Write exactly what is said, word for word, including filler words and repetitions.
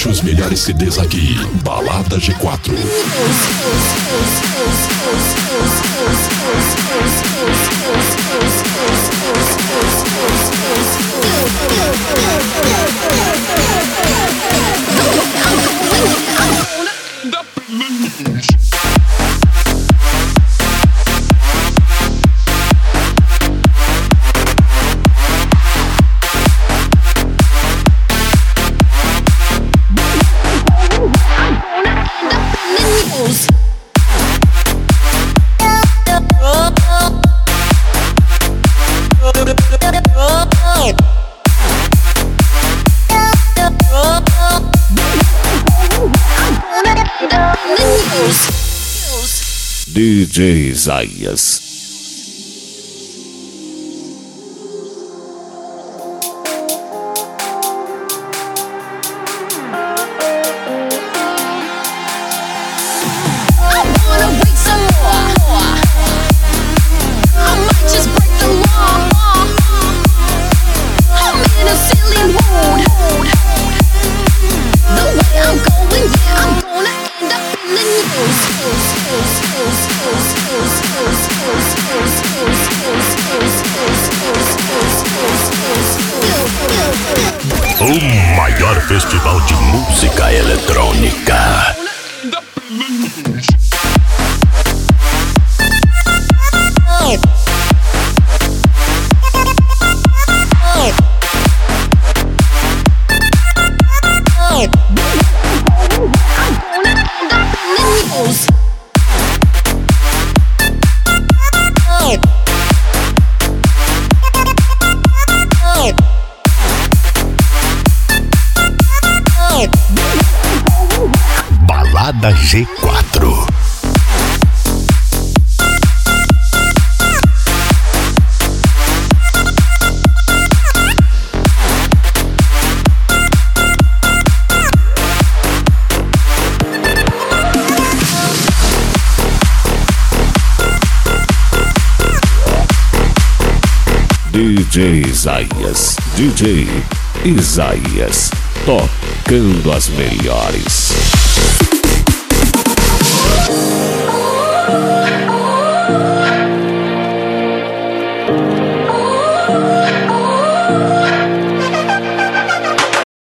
Baixe os melhores C Ds aqui. Balada G quatro. D J Isaías. O maior festival de música eletrônica. Balada G quatro. D J Isaías, D J Isaías, tocando as melhores.